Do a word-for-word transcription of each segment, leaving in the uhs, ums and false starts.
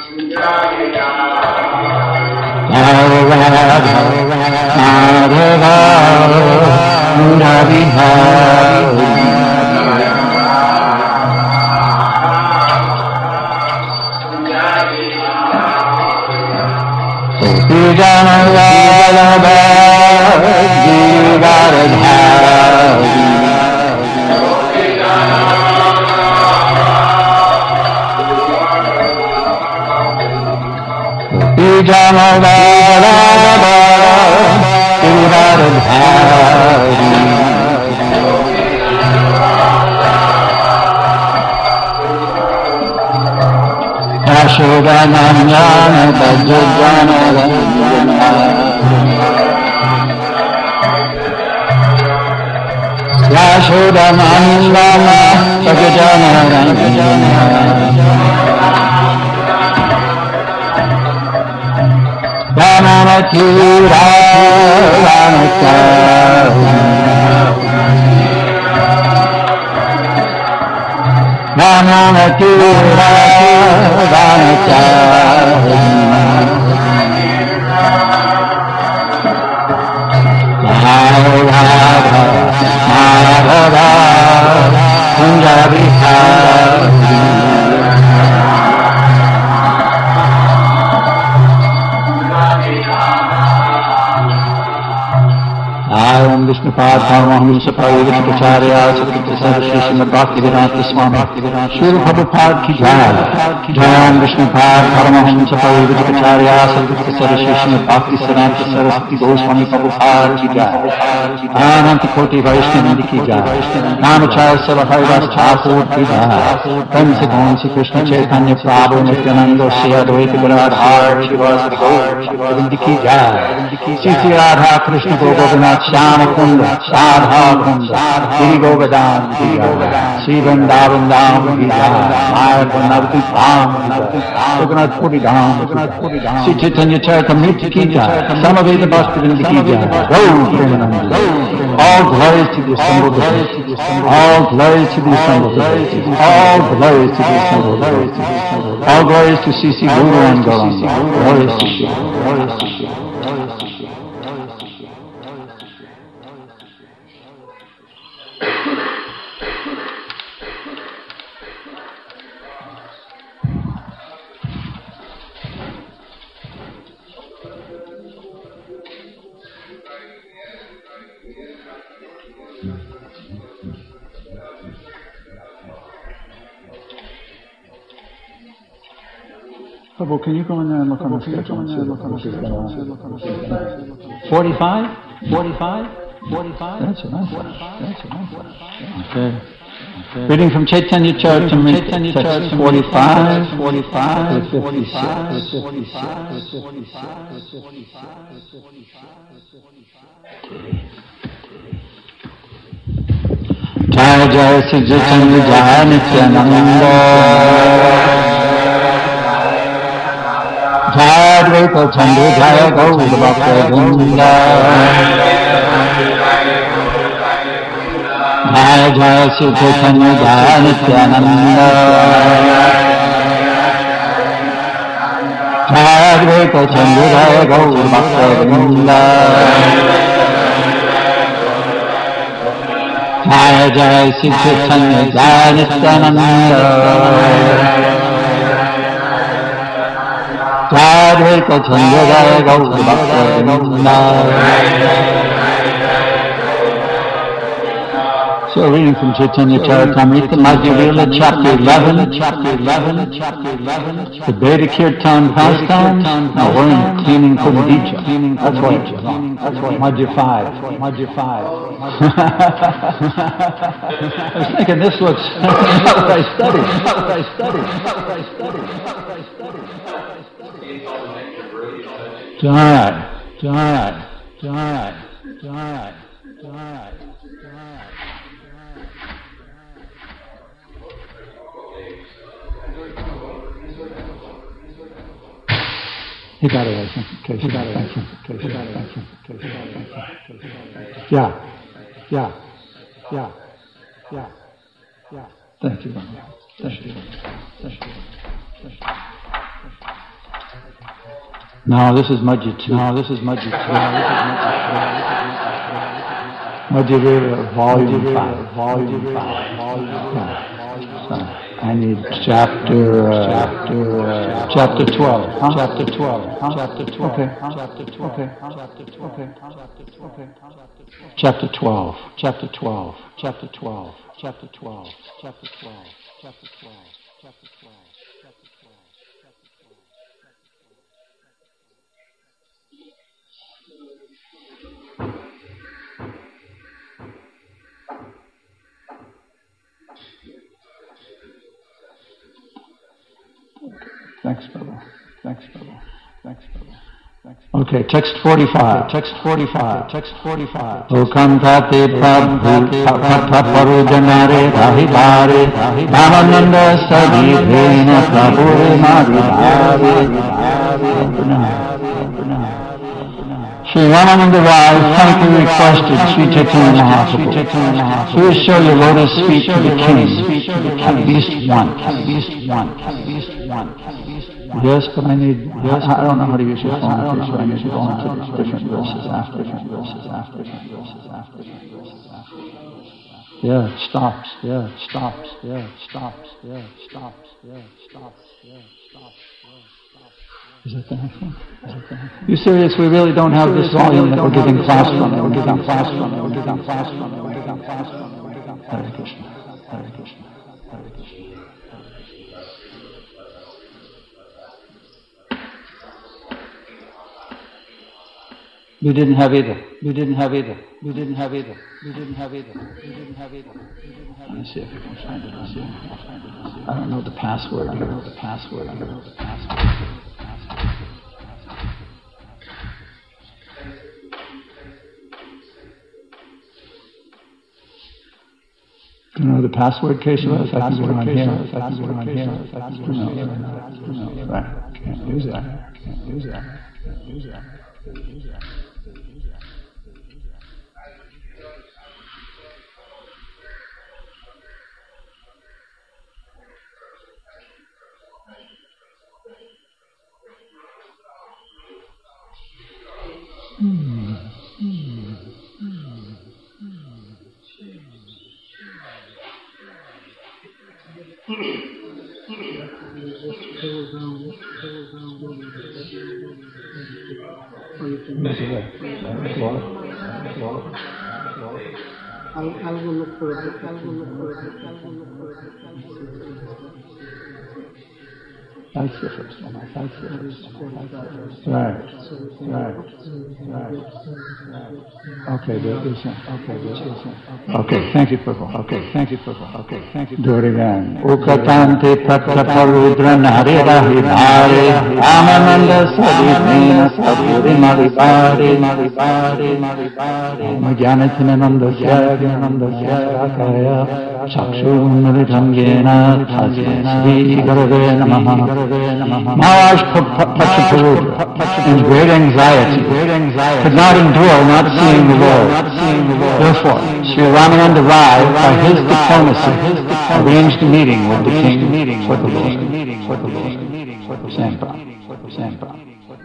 Shri Prabhupada ki jai. Jai Vishnupad Paramahamsa Parivajikacharya Sadhguru Saraswati Srimad Bhakti Siddhanta Saraswati Goswami Prabhupada ki jai. Ananta Koti Vaishnava ki jai. Namacharya Saraharidas Thakur ki jai. Pranse Gausi Krishna Chaitanya Prabhu Nityananda Shri Advaita Gadadhar Shivasari Gaur ki jai. Sri Radha Krishna Govardhana Shyama Kunda Radha Kunda Giri Govardhan ki jai. Sri Vrindavan Dham ki jai. Maya Navati Dham Raghunath Puri Dham Sri Chaitanya Charitamrita ki jai. Samaveda Bhaskavindra ki jai. Gaur Premanand. All glories to the assembled devotees. All glories to the assembled devotees. All glories to the assembled devotees. All glories to C C Guru and Gauranga. Glories to C. Glories to C. Prabhu, can you go in there and look on the schedule? Forty-five? Forty-five? Forty-five? That's what I thought. That's what I thought. Okay. Okay. Reading from Chaitanya Charitamrita, text forty-five, forty-five, fifty-six. Jaya Jaya Sri Chaitanya Jaya Nityananda Jaya Advaita Chandu Jaya Gaur Bhakta Vrinda Jaya Jaya Sri Chaitanya Jaya Nityananda Jaya Advaita Chandu Jaya Gaur Bhakta Vrinda Jaya Jaya Sri Chaitanya Jaya Nityananda Jaya Advaita Chandu Jaya Gaur Bhakta Vrinda. So reading from Chaitanya Charitamrita, Madhya Lila, chapter eleven, chapter eleven, chapter eleven, the Veda Kirtan pastimes. Now we're in cleaning Kumbhija. That's right. That's right. Madhya five. Madhya five. I was thinking this looks not what I studied. Not what I studied. Not what I studied. Not what I studied. Jai, Jai, Jai, Jai, Jai. He got it, I think. Okay, he got it, I think. Okay, he got it, I think. Okay, he got it, I think. Yeah, yeah, yeah, yeah, yeah. Thank you, Thank you. Thank you. Thank you. Thank you. No, this is Madhya two. No, this is Madhya two. Madhya Veda, volume five. Volume five. Volume five. I need chapter, uh, chapter, uh, chapter twelve. Huh? Chapter twelve. Huh? Chapter twelve. Okay. Chapter twelve. Okay. Chapter twelve. Okay. Okay. Chapter twelve. Chapter twelve. Chapter twelve. Chapter twelve. Chapter twelve. Chapter twelve. Chapter twelve. Thanks, brother. Thanks, brother. Thanks, brother. Thanks. Okay, text forty-five. Text forty-five. Text forty-five. Ukantate prabhu parujanare rahitare Ramananda sadhivena prabhu madhivare. Sri Ramananda Rai frankly requested Sri Chaitanya Mahaprabhu, please show your lotus feet to the king, at least one, at least one, at least one. Yes, but I need, yes, I don't know how to use your phone, so I need to go into the different verses after, different verses after, different verses after, different verses after. Yeah, it stops, yeah, it stops, yeah, it stops, yeah, it stops, yeah, it stops, yeah, it stops. Is that the next one? Is that the next one? You serious? We really don't have this volume that we're giving class from. We're giving class from. We're giving class from. We're giving class from. We're giving Hare Krishna. Hare Krishna. Hare Krishna. We didn't have either. We didn't have either. We didn't have either. We didn't have either. We didn't have either. Let me see if I can find it. Let's see if I can find it. Let's see. I don't know the password. I don't know the password. I don't know the password. You know the password, Kesava? If I can go on here, if I can go on here, if I can go on here. No, right. Can't use that. Can't use that. Can't use that. Can't use that. Hmm. Hmm. Algo look for it, algo look for it, algo look for it. That's the first one. That's the first one. Right. Right. Right. Okay, there isn't. Okay, there isn't. Okay, thank you, Prabhu. Okay, thank you, Prabhu. Okay, thank you. Do it again. Ukatante prataparudran harirahi bhare Amananda sadhivena sadhuri maripare maripare maripare Magyanatinananda syagananda syakaya Chakshunaritamgena tasya Sri Gurave Namaha. Maharaj Pachaparudra, in great anxiety, could not endure not seeing the Lord. Therefore, Sri Ramananda Rai, by his diplomacy, arranged a meeting with the king for the Lord. Sambram.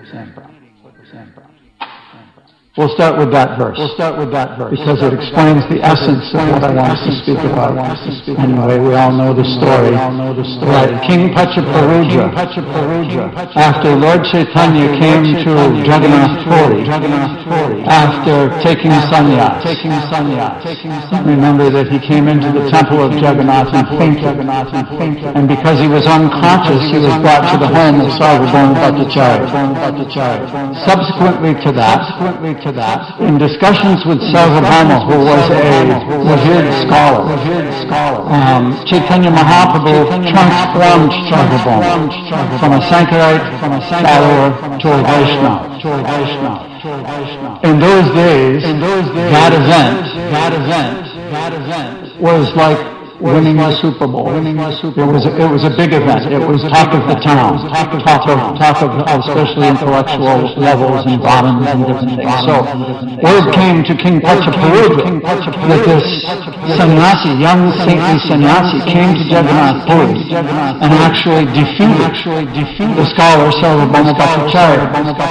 We'll start with that verse. We'll start with that verse because it explains the essence of what I want to speak about. Anyway, we all know the story. Right, King Pachaparudra, after Lord Chaitanya came to Jagannath Puri, after taking sannyas, remember that he came into the temple of Jagannath and fainted, and because he was unconscious, he was brought to the home of Sarvabhauma Bhattacharya. Subsequently to that, to that, in discussions with Sarvabhauma, who was a revered scholar, um, Chaitanya Mahaprabhu transformed Sarvabhauma from a Sankarite follower to a Vaishnava. In those days, that event, that event, that event was like winning the Super Bowl. Winning the Super Bowl. It was it was a big event. It was talk of the town, talk of talk of talk of especially intellectual levels and bottoms and different things. So word came to King Pachaparudra that this sannyasi, young saintly sannyasi, came to Jagannath Puri and actually defeated the scholar Sarvabhauma Bhattacharya.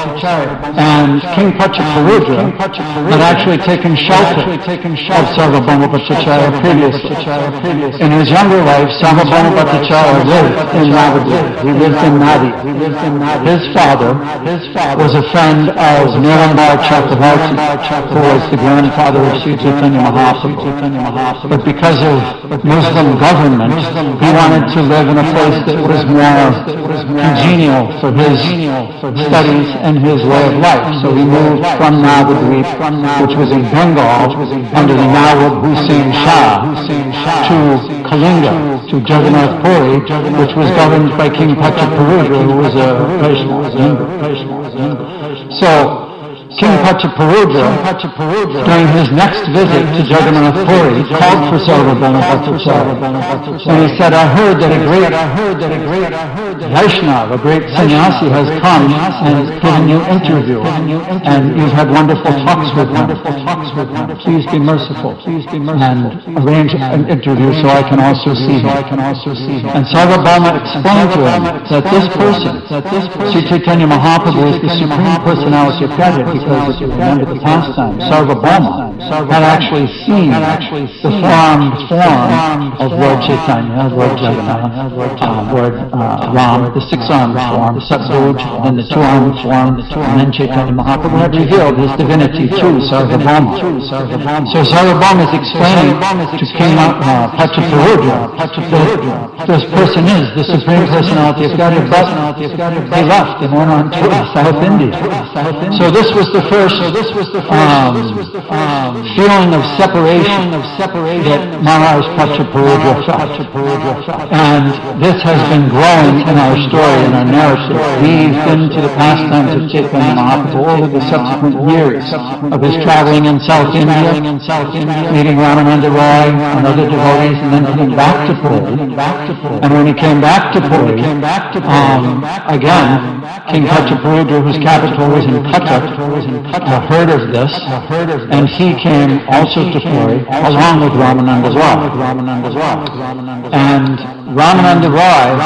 And King Pachaparudra had actually taken shelter of Sarvabhauma Bhattacharya previously. In his younger life, Sarvabhauma Bhattacharya lived in Navadvip. He lived in Nadi. His father was a friend of Nilambar Chakravarti, who was the grandfather of Sri Chaitanya Mahaprabhu. But because of Muslim government, he wanted to live in a place that was more congenial for his studies and his way of life. So he moved from Navadvip, which was in Bengal, under the Nawab Hussain Shah, to Kalinga, to Jagannath Puri, which was governed by King Pachaparudra, who was a Vaishnava. So King Pachaparudra, during his next visit to Jagannath Puri, called for Sarvabhauma Bhattacharya. And he said, I heard that a great Vaishnava, a great sannyasi has come and given you interview, and you've had wonderful talks with him. Please be merciful and arrange an interview so I can also see him. And Sarvabhauma explained to him that this person, Sri Chaitanya Mahaprabhu, is the Supreme Personality of Godhead, because if you remember the pastime, Sarvabhauma had actually seen the formed form of Lord Chaitanya, Lord Jagannath, uh, Lord uh, Ram, the six-armed form, Satbuj, and the two-armed form, and then Chaitanya Mahaprabhu had revealed his divinity to Sarvabhauma. So Sarvabhauma is explaining to King uh, Pachaparudra that this person is the Supreme Personality of Godhead, but he left and went on to South India. So this was the first um, um, feeling of separation that Maharaj Pachaparudra felt. And this has been growing in our story, in our narrative, weaved into the pastimes of Chaitanya Mahaprabhu over the subsequent years of his traveling in South India, meeting Ramananda Roy and other devotees, and then coming back to Puri. And when he came back to Puri, um, again, King Pachaparudra, whose capital was in Cuttack, uh, heard of this, and he came also to Puri, along with Ramananda Roy. And Ramananda Roy,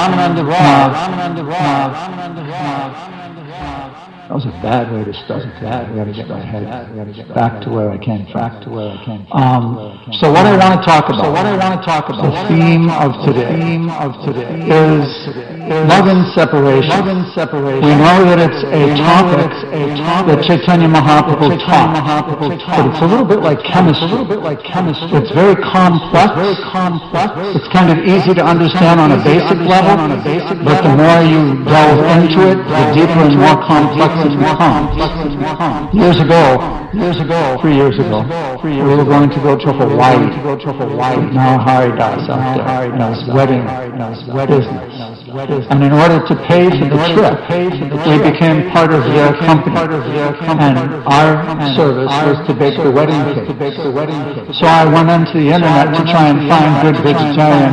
that was a bad way to start. Bad way to get my head back to where I came from. Back to where I came from. Um, so what I want to talk about. So what I want to talk about. The theme of today. Theme of today is love and separation. Love and separation. We know that it's a topic that Chaitanya Mahaprabhu taught. But it's a little bit like chemistry. A little bit like chemistry. It's very complex. Very complex. It's kind of easy to understand on a basic level. But the more you delve into it, the deeper and more complex it becomes. Years ago, years ago, three years ago, we were going to go to Hawaii. Now Haridas out there, and his wedding business. And in order to pay for the trip, we became part of their company. And our service was to bake the wedding cake. So I went onto the internet to try and find good vegetarian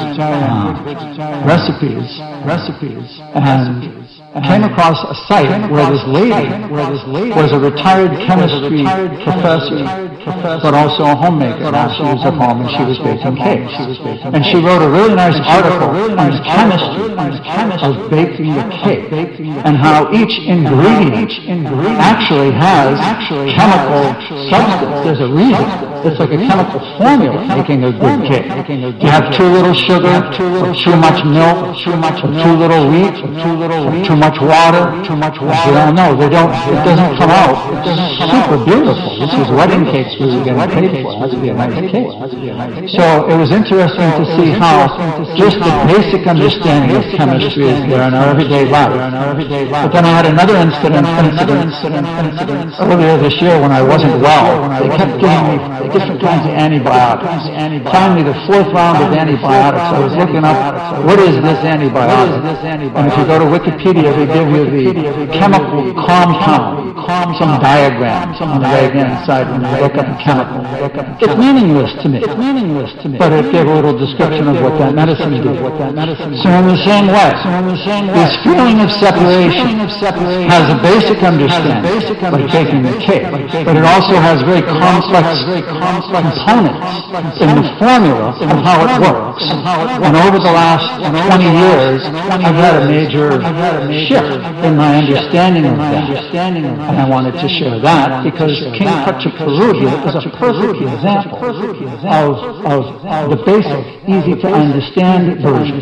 uh, recipes, recipes, and came across a site where this lady was a retired chemistry professor, but also a homemaker. Now she was at home and she was baking cakes. And she wrote a really nice article on the chemistry of baking the cake and how each ingredient actually has chemical substance. There's a reason. It's like a chemical formula making a good cake. You have too little sugar, or too much milk, or too little wheat, or too much water. You don't know. They don't. It doesn't come out. It's super beautiful. This is wedding cakes we were getting paid for. It has to be a nice cake. So it was interesting to see how just the basic understanding of chemistry is there in our everyday life. But then I had another incident, incident, incident earlier this year when I wasn't well. They kept giving me different kinds of antibiotics. Finally, the fourth round of antibiotics, I was looking up, what is this antibiotic? And if you go to Wikipedia, they give you the chemical will compound some diagram on the right-hand side when you look up a chemical. It's meaningless to me. It's meaningless to me. But it gave a little description of what that medicine did. So in the same way, this feeling of separation has a basic understanding, like taking the cake, but it also has very complex components in the formula of how it works. And over the last twenty years, I've had a major shift in my understanding of that. And I wanted to share that because King Pachapurudia is a perfect example of, of the basic, easy to understand version.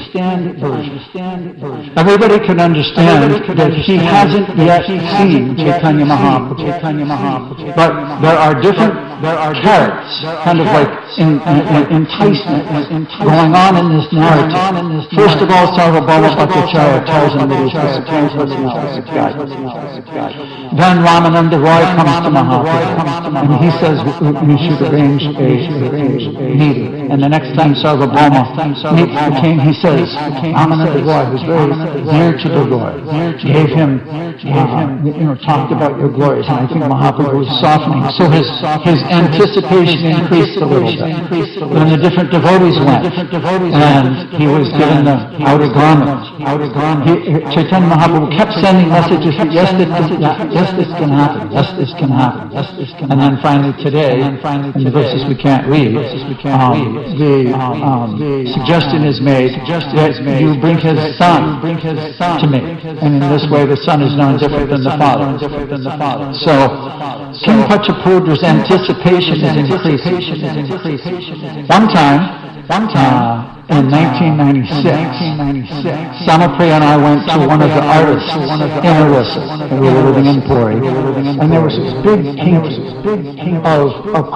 Everybody can understand that he hasn't yet seen Chaitanya Mahaprabhu, but there are different carrots, kind of like in, in, enticement going on in this narrative. First of all, Sarvabhauma Bhattacharya tells him that he's the Supreme Personality of God. Then Ramananda Roy comes to Mahaprabhu, and he says we should arrange a, a meeting. And the next time Sarvabhauma meets the king, he says, Ramananda Roy, who's very dear to the Lord, gave him, uh, you know, talked about your glories, and I think Mahaprabhu was softening. So his his anticipation increased a little bit. When the different devotees went, and he was given the outer garment. He, Chaitanya Mahaprabhu kept sending messages that yes, this can, yes, this can happen, yes, this can happen. And then finally today, in the verses we can't read, um, the um, suggestion is made that you bring his son to me. And in this way, the son is known different than the father. So, King Pachapurudra's anticipation is increasing. One time, one time, uh, in nineteen ninety-six, Samapriya and I went to one of the artists in Orissa, and we were living in Puri, and there was this big painting of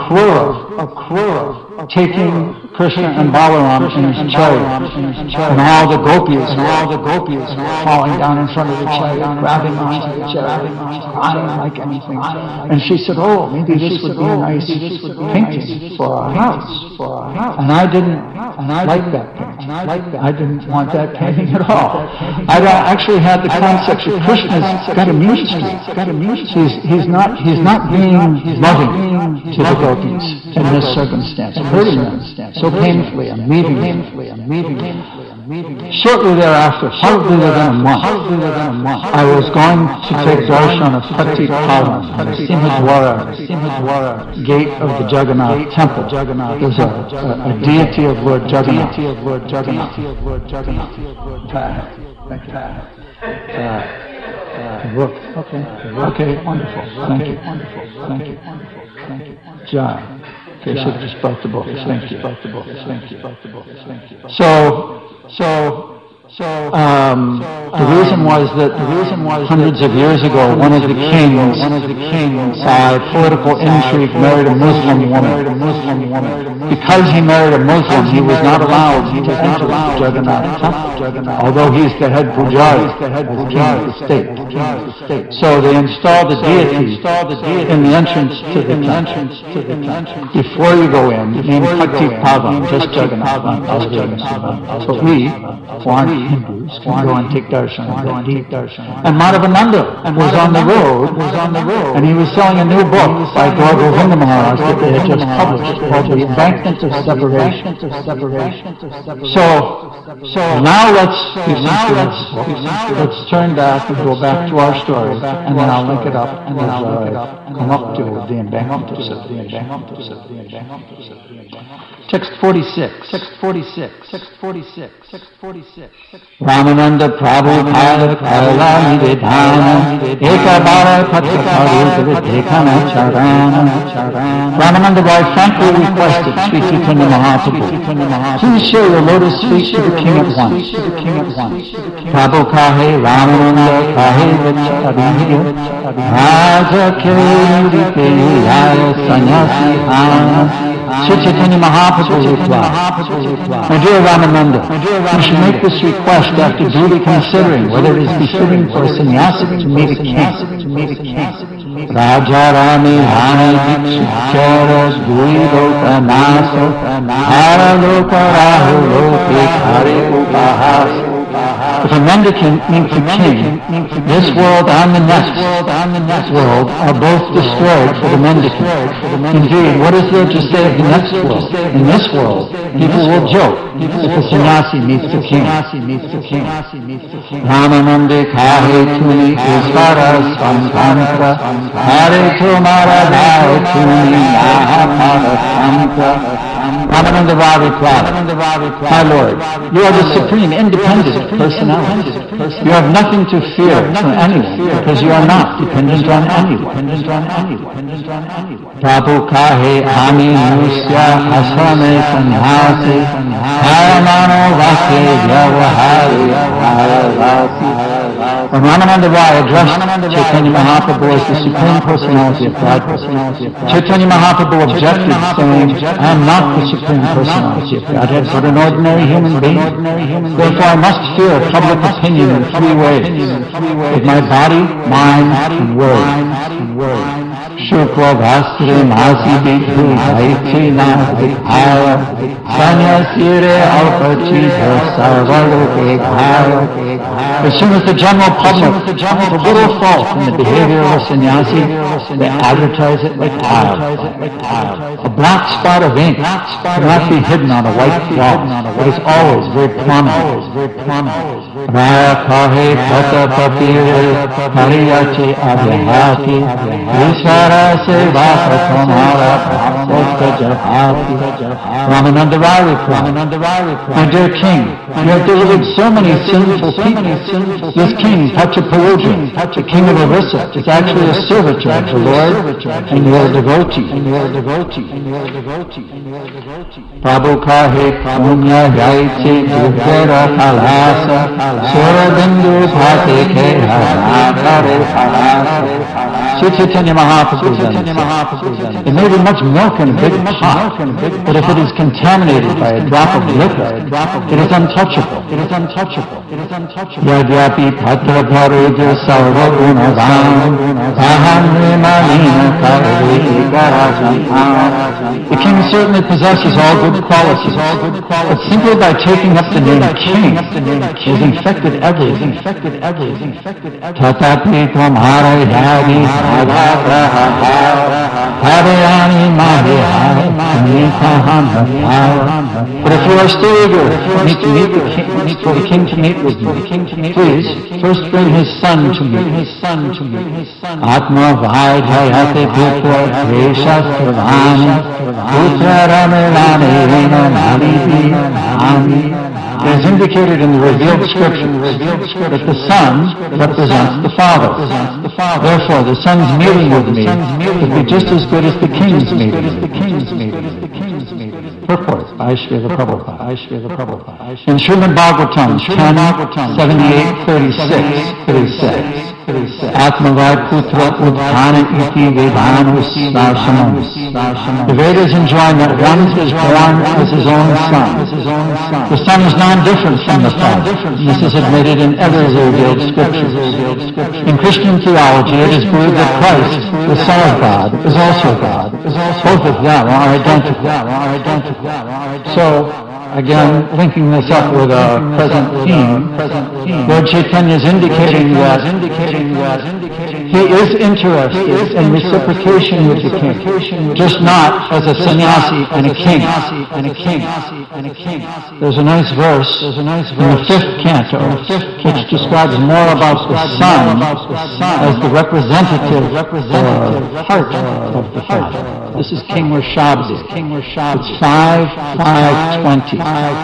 Akrura taking Krishna and Balaram in his chariot, and all the gopis, and all the gopis falling down in front of the chariot, grabbing onto the chariot, crying like anything. And she said, "Oh, maybe this would be a nice painting for our house." And I didn't like that painting. I didn't want that painting at all. I actually had the concept that Krishna's got a music street. He's he's not he's not being loving to the gopis in this circumstance, hurting them so painfully and leaving them. Shortly thereafter, hardly within a month, I was going to take darshan of Pati Pavan on the Simhadwara gate of the Jagannath temple. There's a, a, a deity of Lord Jagannath. Uh, look. Okay. Okay. Wonderful. Thank you. Wonderful. Thank you. Thank you. Jai. Okay, I should have just brought the books. Thank you. Thank you. So, so, so, um, the reason was that the reason was hundreds of years ago, one of the kings, one of the kings, by political intrigue, married a Muslim woman. Because he married a Muslim, he was not allowed to enter the Jagannath temple, although he's the head pujari, the king of the state. So they installed a deity in the entrance to the temple. Before you go in, named Pati Pavan, just Jagannath, not Baladev. So we, who aren't Hindus, can go and take darshan. And Madhavananda was on the road, and he was selling a new book by Gaur Govinda Maharaj that they had just published called The Embankment of Separation. So, so now let's let's turn back and go back to our story, and then I'll link it up and uh, come up to the embankment of separation. Text forty-six. Text forty-six. Text forty-six. Text forty-six. Ramananda Prabhupada Kaila Nidhana Ekabara Patrapadu Dekana Charana. Ramananda Roy frankly requested Sri Chaitanya Mahaprabhu, please share your lotus feet to the king at once. Prabhu Kahe Ramananda Kahe Vichabhidya Raja Ke Mudite Yaya Sanyasi Hana. Sri Chaitanya Mahaprabhu replied, My dear Ramananda, you should make this request after duly considering whether it is befitting for a sannyasi to meet a king. Raja Rani Hani Dikshit Charas Dui Loka Nasa Hara Loka Rahu Loke Kare Upahasa. If a mendicant meets a king, this world and the next world are both destroyed for the mendicant. Indeed, what is there to say of the next world? In this world, people will joke if a sannyasi meets the king. Ramanande kahe tuni isvara sampantra, hare tumara bhai tuni mahapara samtra. Ramananda replied, my Lord, you are the supreme, independent personality. You have nothing to fear from anyone because you are not dependent on anyone. Prabhu kahe ami nusya asame sannyasi haramano vase vyavahari haravasi. When Ramananda Rai addressed Chaitanya Mahaprabhu as the Supreme Personality of God, Chaitanya Mahaprabhu objected, saying, I am not the Supreme Personality of Godhead, but an ordinary human being. Therefore I must fear public opinion in three ways, with my body, mind, and word. Shukla Vastre Masi Bidhu Vaichina Vikhaya Sanyasire Alpachita Sarvaloke Khaya. As soon as the general public finds a little fault in the behavior of a sannyasi, they advertise it like wildfire. A black spot of ink cannot be hidden on a white cloth. It is always very prominent. Raya kahe pata papire hariyachi avyahati Vishara seva pratamara prasokta jahati. Ramananda Rai replied, my dear king, you have delivered so many sinful people. This king, Pachaparuja, the king of Orissa, is actually a servitor of the Lord, and you are a devotee. Prabhu kahe punya yaiti bhuvera kalasa Surabindu Bhati Keha Nakare Palasa. Sri Chaitanya Mahaprabhu said, it may be much milk in a big pot, but if it is contaminated by a drop of liquor, it is untouchable. Yadyapi Patra Paruja Sarva Gunavam Aham Vimanina Kari Garajam. The king certainly possesses all good qualities, but simply by taking up the name king, he has infected everything. Tatapi Tamara Yadi Harayani Mahihai But if you are still eager for me to meet the king, for the king to meet with me, please first bring his son to me. Atma Vajayate Putra Veshastravani Putra Ramelane Rena Nalipi Ami. It is indicated in the revealed scriptures that the Son represents the Father. Therefore, the Son's meeting with me would be just as good as the King's meeting. Purport by Srila Prabhupada. In Srimad Bhagavatam ten seventy-eight thirty-six, it says, Atmavad Putra Udhana Iti Vedanu Svasamam. The Vedas enjoin that one is born as his own son. The son is non-different from the father. This is admitted in every revealed scripture. In Christian theology, it is believed that Christ, the Son of God, is also God. Both of them are identical. So, again, linking this up with a present theme, Lord Chaitanya is indicating that he is interested in reciprocation with the king, just not as a sannyasi and a king. There's a nice verse in the fifth canto which describes more about the son as the representative or heart of the Father. This is King Rishabdi. It's five, five, twenty.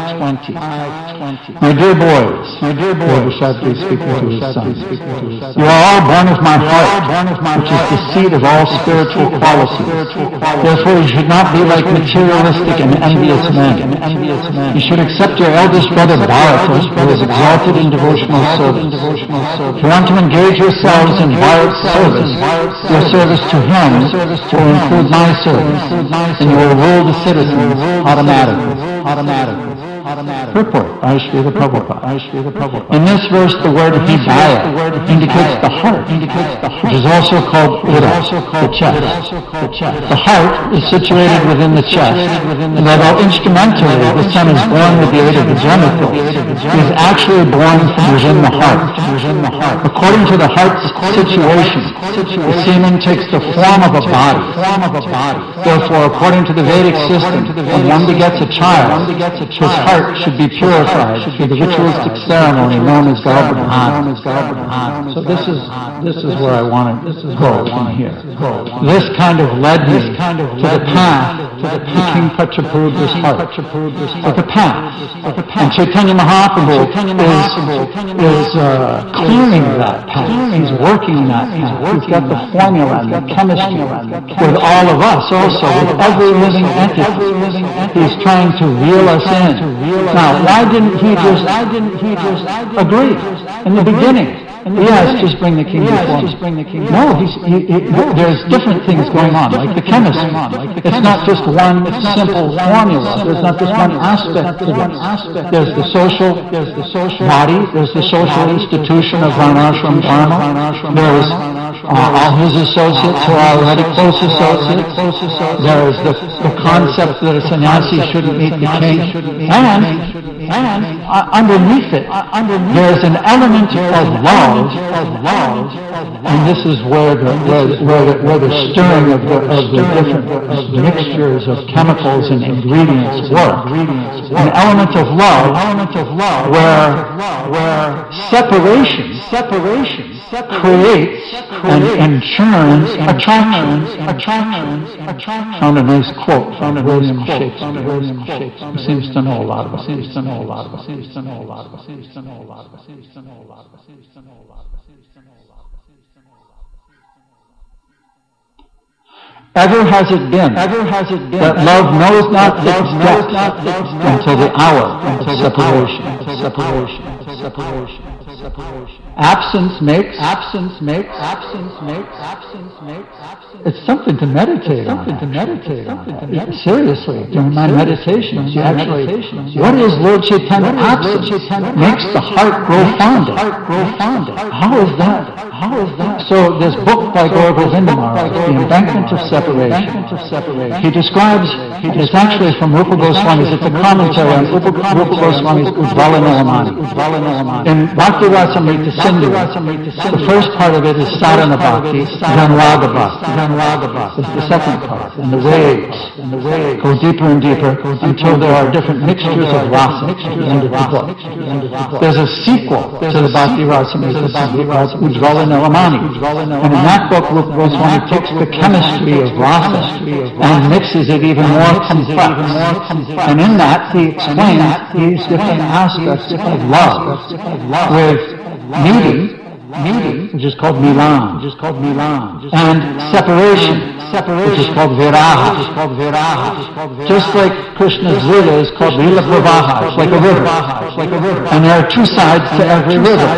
My dear boys, my dear boys, Rishabdi speaking to his son, you are all born of my heart, which is the seat of all spiritual qualities. Therefore you should not be like materialistic and envious men. You should accept your eldest brother Bharata, who is exalted in devotional service. If you want to engage yourselves in Bharat's service, your service to him will include my service, and you will rule the citizens automatically. Purport by Srila Prabhupada. In this verse, the word Hidaya indicates the heart, which is also called Uda, the chest. The heart is situated within the chest, and although instrumentally the son is born with the aid of the genitals, he is actually born from within the heart. According to the heart's situation, the semen takes the form of a body. Therefore, according to the Vedic system, when one begets a child, his heart should be purified through the ritualistic ceremony known as Garbhodhan. So this is this is where I want to go from here. This kind of led me to the path to King Pachapurudra's heart. Like a path. And Chaitanya Mahaprabhu is, is uh, clearing that path. He's working that path. He's got the formula and the chemistry with all of us also, with every living entity. He's trying to reel us in. Now, why didn't he just, why didn't he just agree in the beginning? Yes, just bring the king before me. No, he's, he, he, there's different things going on, like the chemistry. It's not just one simple formula. There's not just one aspect to it. There's the social body. There's the social institution of Varnashram Dharma. There's uh, all his associates who are already close associates. There's the, the concept that a sannyasi shouldn't meet the king. And, and uh, underneath it, there's an element of love. Of love, and this is where the where, where the where the stirring of the of the different of mixtures of chemicals and ingredients work. An element of love, element of love, where where separation, separation creates and, and churns attractions, attractions, attractions. Found a nice quote from William Shakespeare. William Shakespeare. He seems to know a lot of us. Seems to know a lot of us. Seems to know a lot of us. Seems to know a lot of us. Seems to know a lot of us. Seems to know a lot of us. Seems to know a lot of us. Seems to know a lot of us. Ever has it been, ever has it been that love knows not its depth until the hour of separation, separation, separation, separation. Absence makes, absence makes, absence makes, absence makes, absence. It's something to meditate on. Something to meditate on. Seriously, during my meditations, you actually, what is Lord Chaitanya absence? Makes the heart grow fonder. How is that? How is that? So this book by Gaura Govinda Maharaj, The Embankment of Separation, he describes, it's actually from Rupa Goswami's, it's a commentary on Rupa, Rupa Goswami's Ujjvala Nilamani. In Bhakti Rasamrita Sindhu, the first part of it is Sadhana Bhakti, then Raga Bhakti. It's the second part. And the waves, and the waves go deeper and deeper until there are different mixtures of rasa at the end of the book. There's a sequel to the Bhakti Rasamrita Sindhu called Ujjvala Nilamani. And in that book, Rupa Goswami takes the chemistry of rasa and mixes it even more complex. And in that, he explains these different aspects of love with meeting, meeting, which is called Milan, which is called Milan, and separation, separation, which is called Viraha, which is called Viraha. Just like Krishna's Lila is called Lila Pravaha, it's like a river, it's like a river. And there are two sides to every river.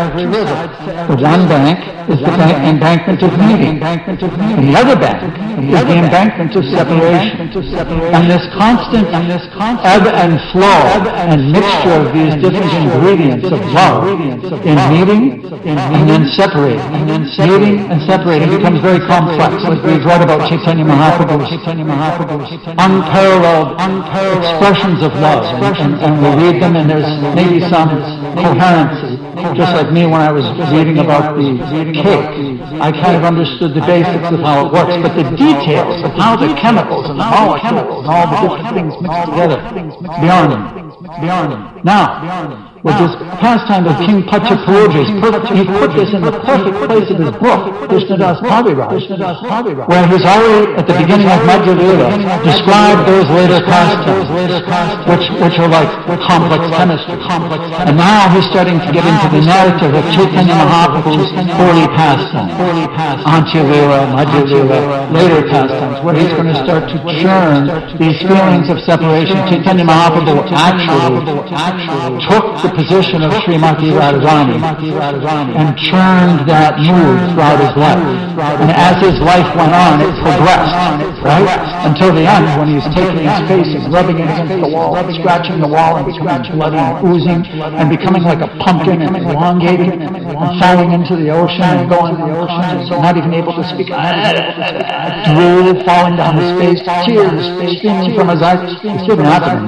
The one bank is the bank, embankment of meeting, and the other bank is the embankment of separation. And this constant, and this constant ebb and flow and mixture of these different ingredients of love in meeting and then separating, and then meeting and separating becomes very complex. Like we've read about Chaitanya Mahaprabhu's unparalleled, unparalled expressions of love, and, and, and we'll read them, and there's maybe some coherency. Just like me when I was reading about the cake, I kind of understood the basics of how it works, but the details of how the chemicals and the molecules and all the different things mix together, beyond them, beyond them. Now, with this pastime of King Pachapurudra, he put this in the perfect place of his book, Krishnadas Kaviraj, where he's already, at the beginning of Madhya Lila, described those later pastimes, which, which are like complex chemistry. And now he's starting to get into the narrative of Chaitanya Mahaprabhu's holy pastime, Antya Lila, Madhya Lila, later pastimes, where he's going to start to churn these feelings of separation. Chaitanya Mahaprabhu actually, actually took the position of Srimati Radharani and churned that mood throughout his life. And as his life went on, it progressed, right? Until the end, when he's taking his face and rubbing it against the wall, and scratching the wall, and becoming bloody and oozing, and becoming like a pumpkin and elongating, and falling into the ocean and going unconscious, not even able to speak. Drool falling down his face, tears streaming from his eyes. It's even happening,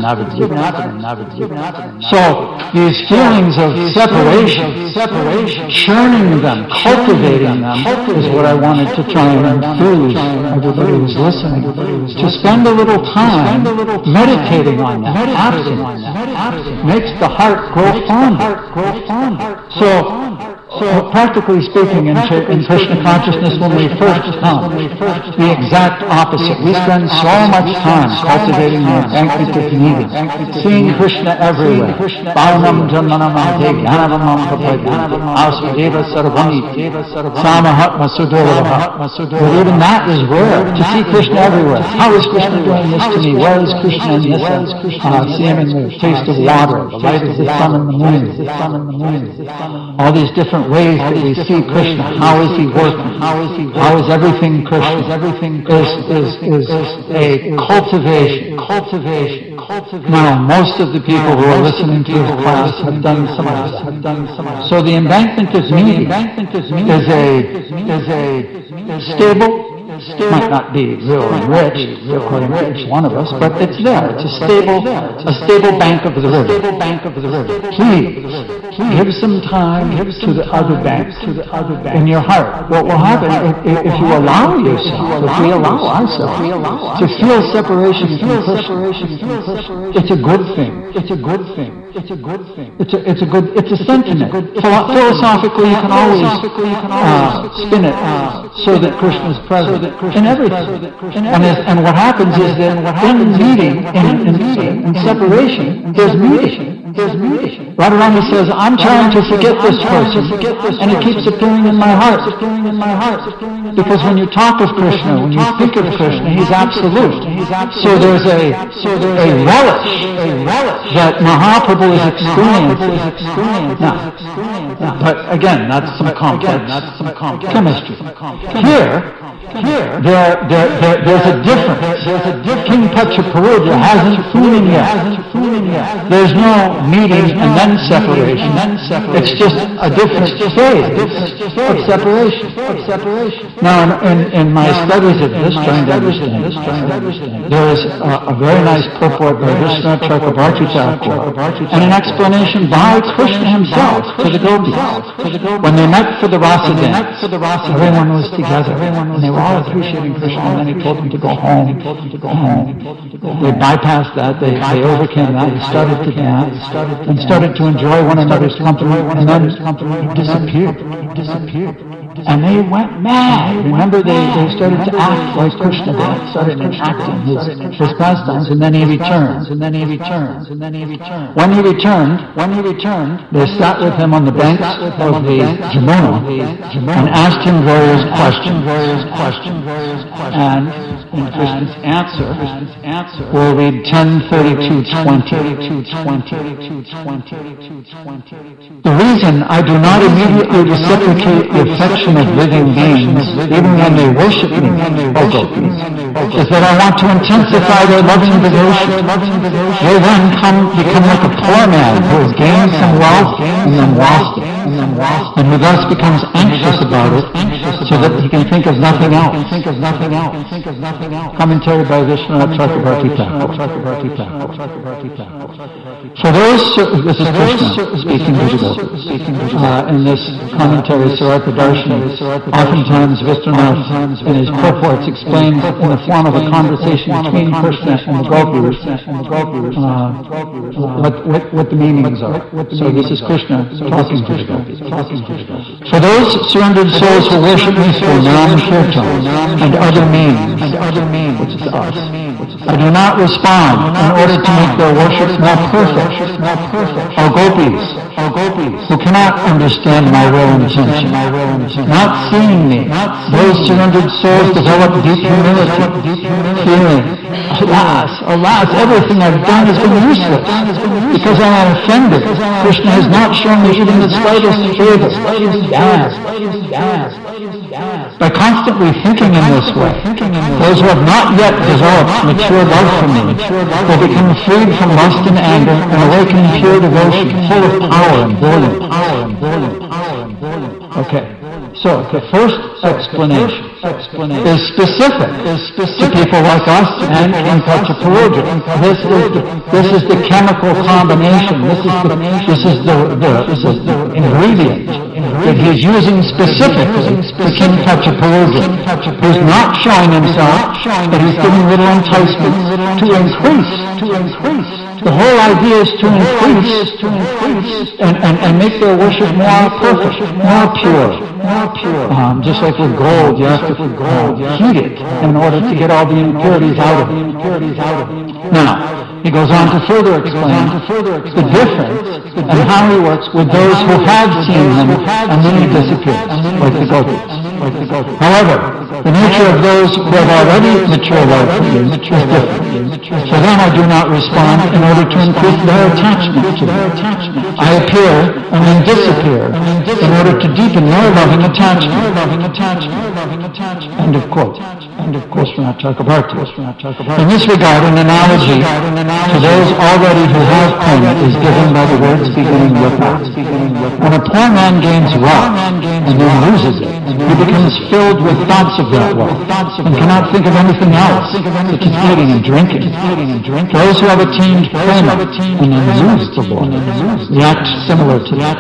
So these feelings of separation, separation, churning them, cultivating them, is what I wanted to try and enthuse everybody who's listening. To spend a little time meditating on that, abstinence, makes the heart grow fonder. So, So, practically speaking, in, in Krishna consciousness, when we first come, the exact opposite. We spend so much time cultivating the embankment of needing, seeing Krishna everywhere. Bhavanam janmanamante jnanavamam kapayati asvadeva sarvamiti samahatma suduravaha. But even that is rare, to see Krishna everywhere. How is Krishna doing this to me? Where is Krishna in this? Uh, see him in the taste of water, the light of the sun and the moon. All these different ways that we see Krishna. How is he working? How is he? How is everything Krishna? How is everything is is is a cultivation. Cultivation. Now, most of the people who are listening to this class have done some of this. Have done some of this. So the embankment is meeting is a is a stable. Might not be really rich, according to each one of us, but it's there. It's a stable, a stable bank of the river. Please, give some time to the other bank, in your heart. What will happen if, if you allow yourself, if we allow ourselves to feel separation from Krishna, it's a good thing. It's a good thing. It's a good thing. It's a, it's a good, it's a sentiment. Philosophically, you can always uh, spin it so that Krishna is present in everything. And, as, and what happens is that in meeting, in, in, in separation, there's meeting. There's meeting. Radharani says, I'm trying to forget this person, and it keeps appearing in my heart. Because when you talk of Krishna, when you think of Krishna, he's absolute. So there's a so there's a relish, a relish that Mahaprabhu is experiencing. Now, but again, that's some complex, that's some complex chemistry. Here. Here, there, there, there, there's a difference. There's a difference. King Pachapuruja hasn't proven yet. There's no meeting and then separation. It's just a different stage of separation. Now, in, in my studies of this, trying to understand this, there is a, a very nice purport by Vishnu Chakrabarti Thakur and an explanation by Krishna himself to the gopis. When they met for the rasa dance, everyone was together. And they were all appreciating Krishna, and then he told them to go home. They bypassed that, they, they overcame that, they started to dance, and started to enjoy one another's company, and then disappeared. disappeared. And they went mad. Remember, they, they started to act like Krishna did, started enacting his, his pastimes, and then he returns, and then he returns, and then he returned. When he returned, when he returned, they sat with him on the banks of the Jamuna and asked him various questions. And in Krishna's answer, we'll read ten thirty-two twenty. The reason I do not immediately reciprocate the affection of living beings, even when they worship me, O gopis, is that I want to intensify their loving devotion. They then come, become like a poor man who has gained some wealth and then lost it, and who thus becomes anxious about it, so that he can think of nothing else. Commentary by Vishnu Chakrabarti Thakur. For those, this is Krishna speaking to the gopis. Uh, in this commentary, Sarartha Darshan, oftentimes Vishnunath in his purports explains in the form of a conversation between Krishna and the gopis uh, what, what, what the meanings are. So this is Krishna talking to the gopis. For those surrendered souls who worship me through Nam Kirtan and other means, which is us, I do not respond in order to make their worship more perfect. O gopis, O gopis, who cannot understand my will and intention, not seeing me, those surrendered souls develop deep humility, feeling, alas, alas, everything I've done has been useless, because I am offended. Krishna has not shown me even the slightest favor. Yes, yes. By constantly thinking in this way, those who have not yet developed mature love for me will become freed from lust and anger and awaken pure devotion, full of power and volume. Okay, so the first explanation is specific to people like us and in Pachaparoja. This is the this is the chemical combination. This is the this is the, the, this is the ingredient that he's using specifically for King Pachaparoja, who's not showing himself, but he's giving little enticement to increase, to increase. The whole idea is to increase, to increase, and, and, and make their worship more perfect, more pure, more pure. Um, just like with gold, you have to uh, heat it in order to get all the impurities out of it. Now, he goes on to further explain the difference and how he works with those who have seen him and then he disappears, like the gopis. However, the nature of those who have already mature love for me is different. For them I do not respond in order to increase their attachment to me. I appear and then disappear in order to deepen their loving attachment. End of quote. End of quote from Chakrabarti. In this regard, an analogy to those already who have claimed is given by the words beginning with that. When a poor man gains wealth and then loses it, he becomes filled with thoughts of that wealth and cannot think of anything else, such as eating and drinking. Those who have attained prema and then lose the Lord react similar to that.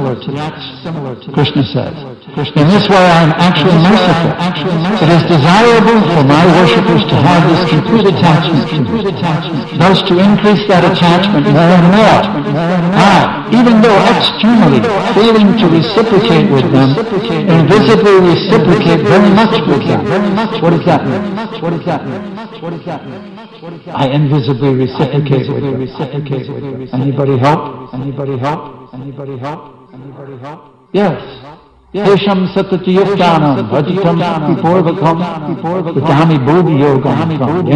Krishna says, in this way I am actually merciful. It is desirable for my worshippers to have this complete attachment to me, thus to increase that attachment more and more. I, even though externally failing to reciprocate with them, invisibly reciprocate very much with them. What does that mean? What does that mean? What does that mean? I invisibly reciprocate with them. Anybody help? Anybody help? Anybody help? Anybody help? Yes. Tesham satatiyuktanam bhajitam before Vidhami bodhi yogam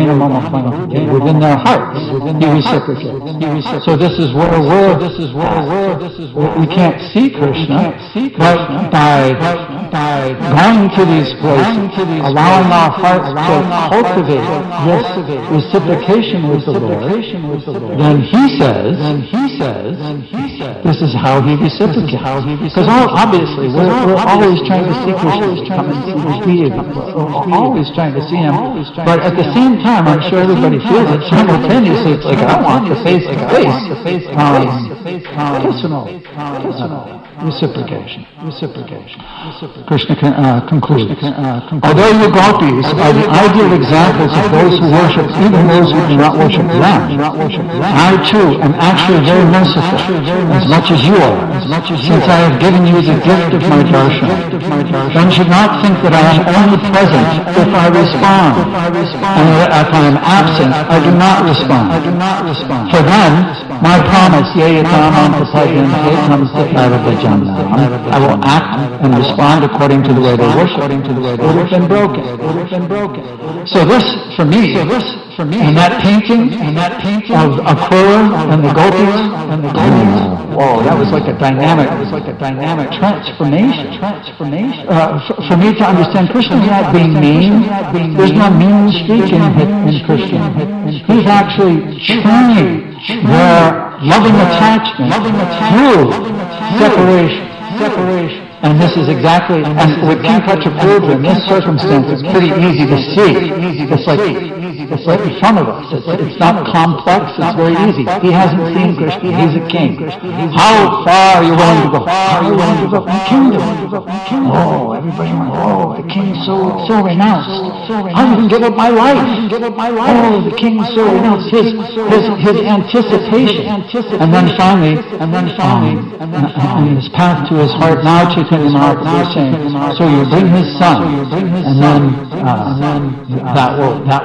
within their hearts he reciprocates. So this is where we're, this is where we're, we can't see Krishna, but by, by going to these places, allowing our hearts to cultivate this reciprocation with the Lord, then he says, this is how he reciprocates. Because obviously we're We're always trying to see Krishna, come and see his deity. We're always trying to see him. But at the same time, I'm sure everybody feels it simultaneously. It's like, I want the face-to-face, um, personal, personal reciprocation. Reciprocation. Krishna uh, concludes. Although you gopis are the ideal examples of those who worship, even those who do not worship them, I too am actually very merciful, as much as you are, since I have given you the gift of my darshan. One should not think that I am only present if I respond, and that if I am absent, I do not respond. For then, my promise, yeyatamam prapadyante comes to Parabhajanam. I will act and respond according to the way they worship. It would have been broken. So this, for me, for me, and that painting, and that painting of Akrura and the gopis, and the gopis. Whoa, that was like a dynamic, it was like a dynamic transformation. Transformation. Uh, for, for me to understand, Krishna is not being mean. There's no mean streak in, in Krishna. He's actually churning their loving attachment through separation. Separation. And this is exactly, and with King Pachaparoja in this circumstance, it's pretty easy to see. It's like, it's right in front of us. It's, it's not complex, it's very easy. He hasn't seen Krishna, he's a king. How far are you willing to go? How are you willing to go? In kingdom. Oh, everybody went, oh, the king's so, so renounced. I'll even give up my life. Oh, the king's so renounced. His, his, his anticipation. And then finally, and then finally, on his path to his heart, now to Chaitanya Mahaprabhu is saying, so you bring his son, and then uh, that will that will that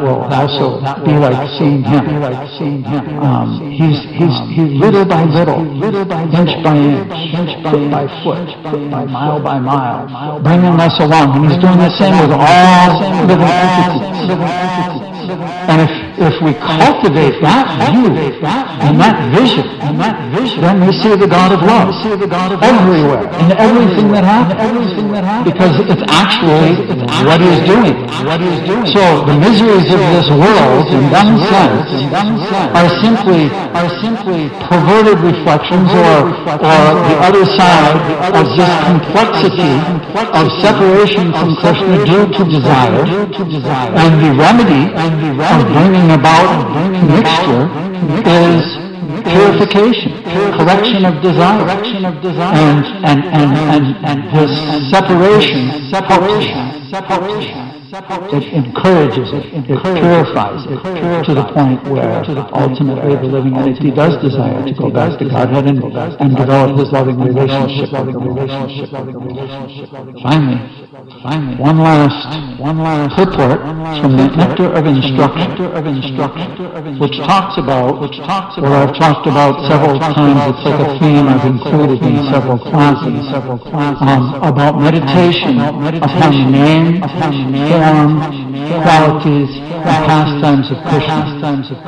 also be like seeing him. Um, he's he's he's little by little, inch by inch, foot by foot, by mile by mile, bringing us along. And he's doing the same with all living entities. And if if we cultivate that view and that vision, and that vision, then we see the God of love everywhere, in everything that happens, everything that happens, because it's actually what He's doing. What He's doing. So the miseries of this world, in some sense, are simply are simply perverted reflections, or or the other side of this complexity of separation from Krishna due to desire, and the remedy of bringing about mixture is purification, correction of desire, and and and and, and this separation helps. It encourages it, it purifies it to the point where ultimately the living entity does desire to go back to Godhead and, and develop his loving relationship with the relationship. Finally, finally, one last, one last purport from the Nectar of Instruction, which talks about, which talks about, or I've talked about several times. It's like a theme I've included in several classes, several classes um, about meditation upon the name, upon the name. Form, qualities, and pastimes of Krishna.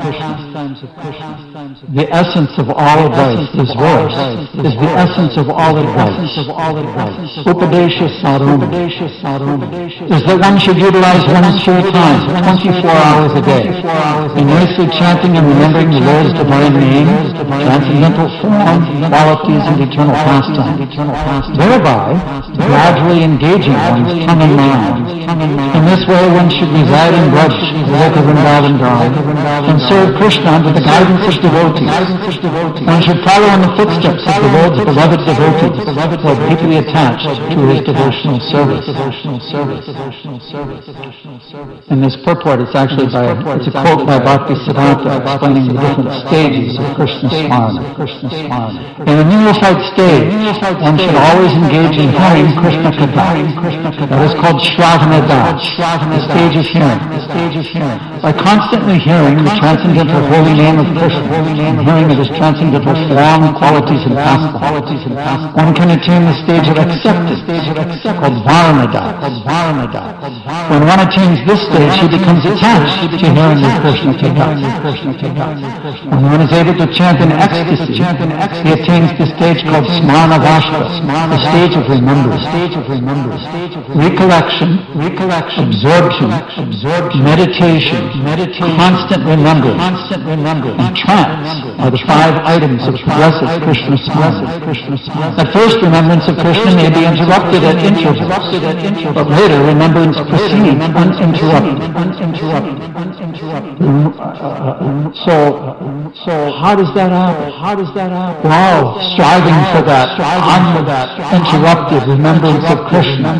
The essence of all advice, this verse, is the essence of all advice. Upadesha Sadhana is that one should utilize one's free time, twenty-four hours a day, in nicely chanting and remembering the Lord's divine name, transcendental form, qualities, and eternal pastime, thereby gradually engaging one's tongue and mind. In this way, one should reside in Braj, Loka Vrindavan Dham, and serve Krishna under the guidance of devotees. One should follow in the footsteps of the Lord's beloved devotees, who are deeply attached to his devotional service. In this purport, it's actually by, it's a quote by Bhaktisiddhanta explaining the different stages of Krishna Smarana. In the neophyte stage, one should always engage in hearing Krishna Katha. That is called Shravana Das. The stage of hearing. By constantly hearing the transcendental holy name of Krishna, and hearing of his transcendental form, qualities, and pastimes, one can attain the stage of acceptance, called Varanada. When one attains this stage, he becomes attached to hearing the Krishna Katha. When one is able to chant in ecstasy, he attains the stage called Smarana Vashpa, the stage of remembrance. Recollection, absorption, meditation, constant remembrance, and trance are the five items of blessed Krishna Smarana. At first, remembrance of Krishna may be interrupted at intervals, but later remembrance proceeds uninterrupted. So, so how does that happen? How does that happen? Wow, striving for that uninterrupted remembrance of Krishna.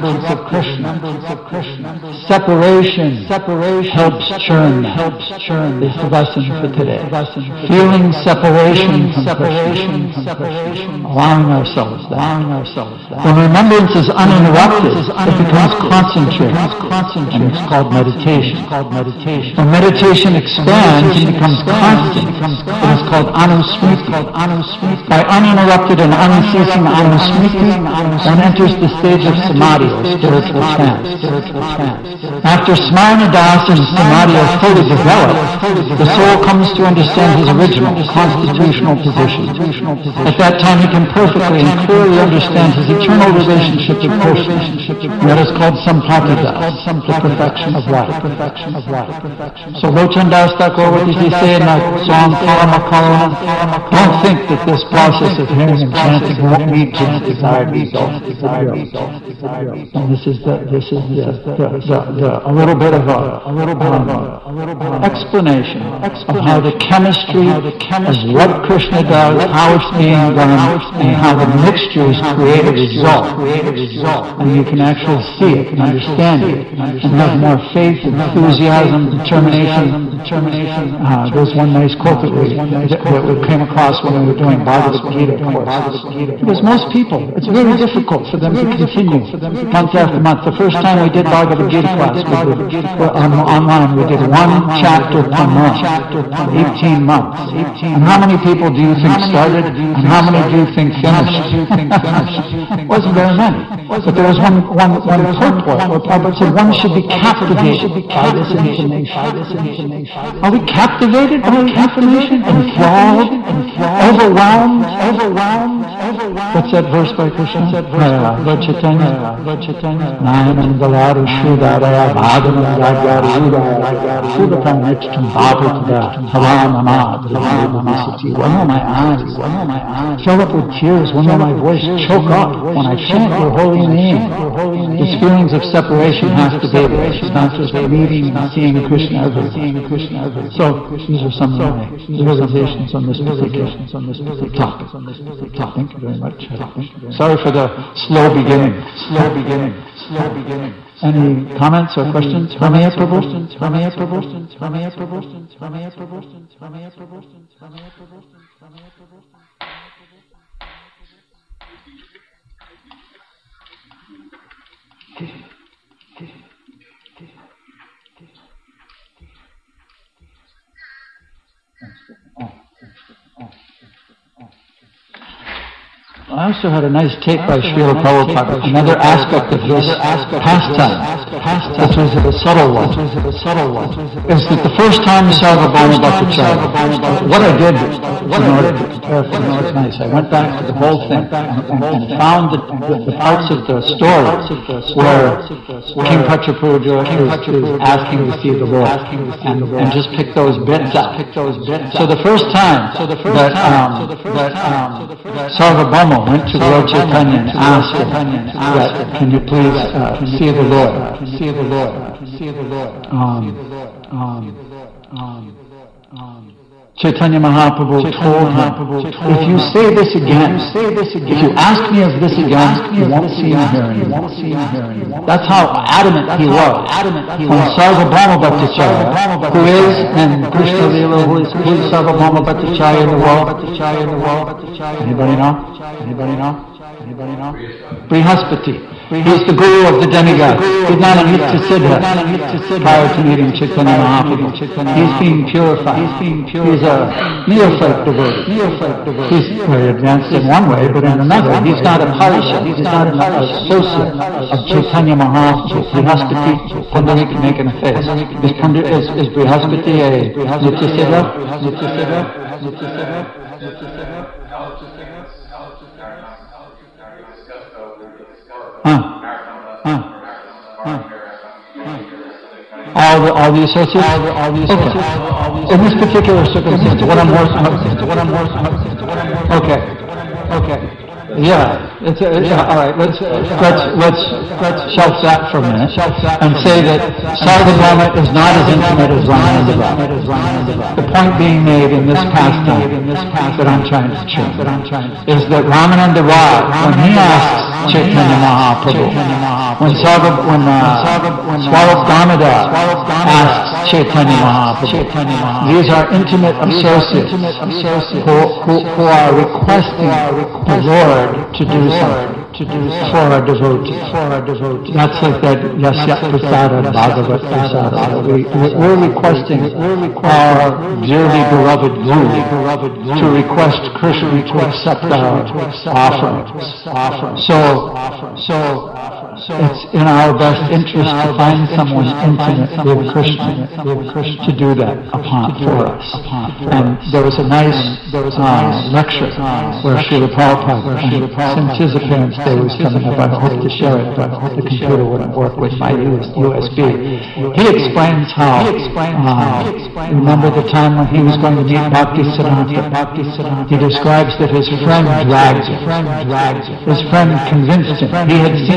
Separation, separation helps churn, helps churn is the lesson for today. Feeling separation from Krishna, allowing ourselves that. When remembrance is uninterrupted, it becomes concentrated, and it's called meditation. When meditation expands and becomes constant, it is called anusmriti. By uninterrupted and unceasing anusmriti, one enters the stage of samadhi, or spiritual trance. After Smarana Das and samadhi are fully developed, the soul comes to understand his original, constitutional position. At that time, he can perfectly and clearly understand his eternal relationship with Krishna. That is called Sampati Das, the perfection of life. So Lochan Das Thakur, what does he say in that song, Kalama Kalama? Don't think that this process of hearing and chanting won't lead to desired results. And this is the, this is the, the, the, the a little bit of a, a little bit of a, a little bit of explanation of how the chemistry of what Krishna does, how it's being done, and how the mixtures create a result. And you can actually see it and understand it, and have more faith, enthusiasm, determination determination. Uh, there's one nice quote that we, that, that we came across when we were doing Bhagavad Gita course. Because most people, it's very difficult for them to continue month after month. The first time we did Bhagavad Gita class, we did, on, online, we did one chapter per month, eighteen months. And how many people do you think started? And how many do you think finished? Wasn't very many. But there was one, one, one purport where Prabhupada said one should be captivated by this information. Are we captivated by the information? Enthralled? Overwhelmed? Overwhelmed? What's that verse by Krishna? Lord Chaitanya. Lord Chaitanya. Nayanandalari Shudaraya Bhadanandagari Udaya Shudapranichtam Bhavatada Havanamad Havanamad. One of my eyes fill up with tears, one of my voice choke up when I chant your holy name. This feelings of separation has to be there. It's not just meeting and seeing Krishna everywhere. So these are some of my realizations on this particular topic. Thank you very much. Sorry for the slow beginning. Slow beginning. Slow beginning. Any comments or questions? Ramaya Prabhu? Ramaya Prabhu? Ramaya Prabhu? Ramaya Prabhu? Ramaya Prabhu? Ramaya Prabhu? Ramaya Prabhu? I also had a nice take by Srila Prabhupada, another aspect of his pastime, which was a subtle one, is that the first time Sarvabhauma Bhattacharya, what I did, you know, it's nice, I went back to the whole thing and, and, and found the, the, the parts of the story where King Prachapuja is, is asking to see the Lord, and, and just pick those bits out. So the first time that, um, that um, Sarvabhauma went to Lord Chaitanya and asked him that, can you please uh, see the Lord? See the Lord. See the Lord. Um, um, um, um, Chaitanya Mahaprabhu told him, if you say this again, if you ask me of this again, you won't see me hearing. That's how adamant he was. When Sarvabhauma Bhattacharya, who is, and Krishna Lila, who is, who is Sarvabhauma Bhattacharya in the world? Anybody know? Anybody know? Anybody know? Brihaspati. He's the guru of the demigods. He's not a Nitya Siddha prior to meeting Chaitanya Mahaprabhu. He's being purified. He's a neophyte devotee. He's very advanced in one way, but in another, he's not a parisha. He's not an associate of Chaitanya Mahaprabhu. Brihaspati, Pundarika making a face. Is, is, is Brihaspati a Nitya Siddha? Nitya Siddha? Nitya Siddha? Nitya Siddha? Huh. Huh. Huh. All the all the associates. All the, all the associates. Okay. In this particular circumstance, what I'm working on. What I'm working on. Okay. Okay. Yeah. It's a, it's a, all right. Let's let's let's let's shelf that for a minute and say that Sarvabhauma is not as intimate as Ramananda. The point being made in this pastime that I'm trying to show is that Ramananda Raj, when he asks Chaitanya Mahaprabhu, when Sarva, when uh, Swarup Damodar asks Chaitanya Mahaprabhu, these are intimate associates who, who, who are requesting the Lord to do something. To do for a devotee. For a devotee. That's like that Yasya Prasada, Bhagavat Prasada. We, we're requesting our dearly beloved Guru to request Krishna to accept our offerings. So, so, it's in our best interest to find someone intimate with Krishna to do that upon for us. And there was a nice uh, lecture where Srila Prabhupada, since his appearance day was coming up, I hope to share it, but the computer wouldn't work with my U S B. He explains how, uh, remember the time when he was going to meet Bhaktisiddhanta, he describes that his friend dragged him. His friend convinced him. He had seen so many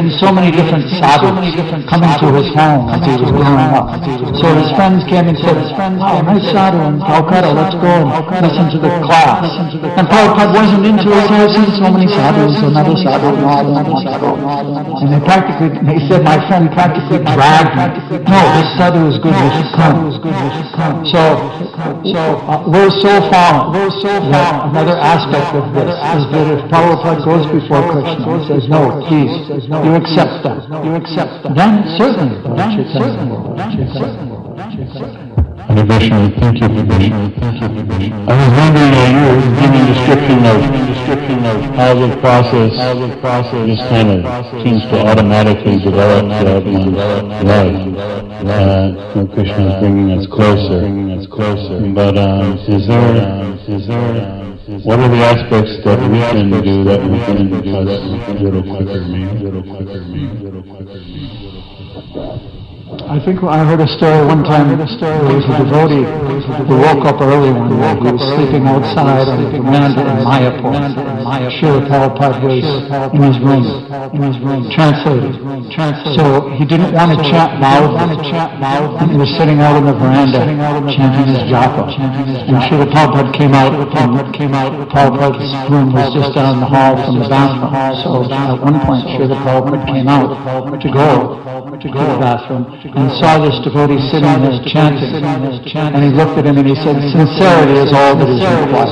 many different sadhus coming to his home as he was growing up. So his friends came and said, "Oh, nice sadhu in Calcutta, let's go and listen to the class." And Prabhupada wasn't into it. I've seen so many sadhus, another sadhu, no, I want one sadhu. And they practically, they said, my friend practically dragged me. No, this sadhu is good, you should come. So, so uh, we're so far. That another aspect of this is that if Prabhupada goes before Krishna and says, "No, please, you accept that, you accept that," then certainly, then certainly. Hare Krishna, thank you, Hare Krishna, thank you, Hare Krishna. I was wondering, uh, you were giving a description of, description of how the process, how the process just kind of seems to automatically develop throughout one's life. Uh, Krishna is bringing us closer, bringing us closer. But um, is there, is there, what are the aspects that we can do that we can do that we can a little quicker, maybe, a little quicker, maybe, a little quicker, maybe? I think I heard a story one time. There was a devotee who woke up early one day. He was sleeping outside on the veranda in Mayapur. Srila Prabhupada was in his room, in his room, translated. So he didn't want to chant loudly. And he was sitting out on the veranda, chanting his japa. And Srila Prabhupada came out. Came out. Prabhupada's room was just down the hall from the bathroom. So at one point, Srila Prabhupada came out to go to go to the bathroom. And saw this devotee sitting there chanting, and he looked at him and he said, "Sincerity is all that is required."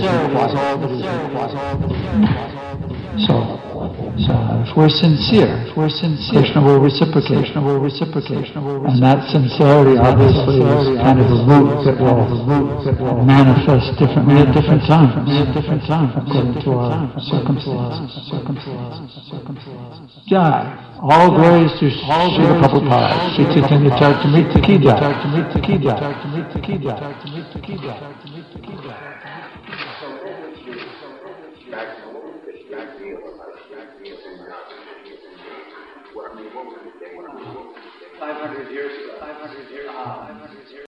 So, so if we're sincere, if we're sincere, Krishna will reciprocate. Krishna will reciprocate, and that sincerity obviously is kind of a root that will manifest differently at different times, at different times according to our circumstances. Jai. All glories to Srila Prabhupada, Sri Chaitanya Charitamrita ki jai. Five hundred years ago. Five hundred years ago.